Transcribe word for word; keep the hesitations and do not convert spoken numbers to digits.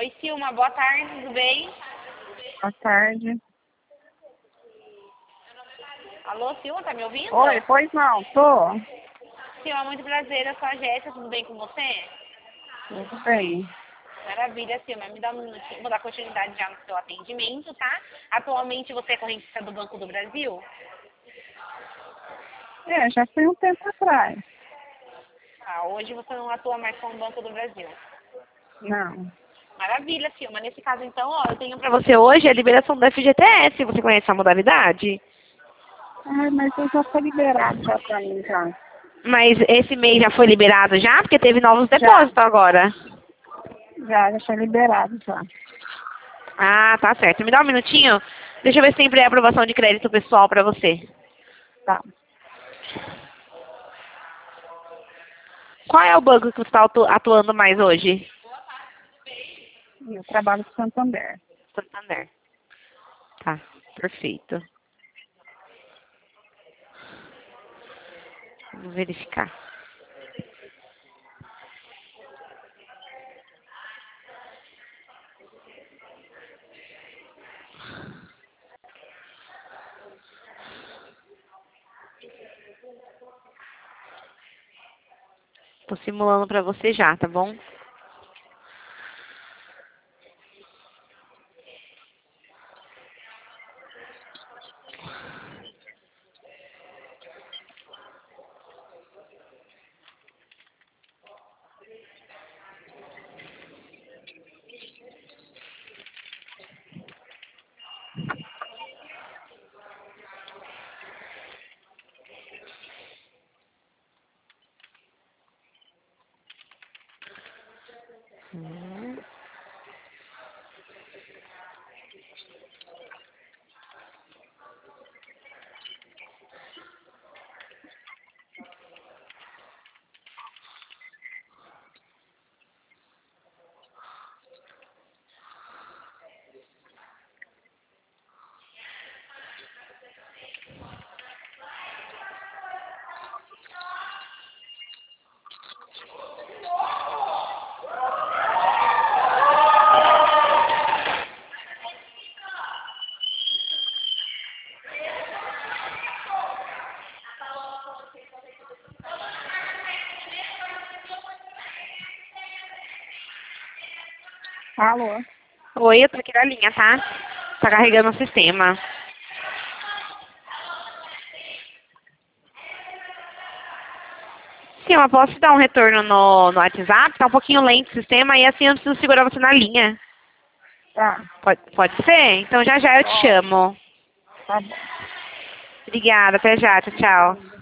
Oi, Silma, boa tarde, tudo bem? Boa tarde. Alô, Silma, tá me ouvindo? Oi, pois não, tô. Silma, muito prazer, eu sou a Jéssica, tudo bem com você? Tudo bem. Maravilha, Silma, me dá um minutinho, vou dar continuidade já no seu atendimento, tá? Atualmente você é correntista do Banco do Brasil? É, já foi um tempo atrás. Ah, hoje você não atua mais com o Banco do Brasil. Não. Maravilha, Silma. Nesse caso, então, ó, eu tenho pra você hoje a liberação do F G T S. Você conhece essa modalidade? Ai, mas eu já fui liberado já pra mim já. Mas esse mês já foi liberado já? Porque teve novos Já, depósitos agora. já, já foi liberado já. Ah, tá certo. Me dá um minutinho. Deixa eu ver se tem pré-aprovação de crédito pessoal pra você. Tá. Qual é o banco que você está atu- atuando mais hoje? Eu trabalho com Santander. Santander. Tá, perfeito. Vamos verificar. Tô simulando pra você já, tá bom? Hum. Alô? Oi, eu tô aqui na linha, tá? Tá carregando o sistema. Sim, eu posso te dar um retorno no, no WhatsApp? Tá um pouquinho lento o sistema e assim eu não preciso segurar você na linha. Tá. Pode, pode ser? Então já já eu te Pode. chamo. Tá bom. Obrigada, até já, tchau, tchau.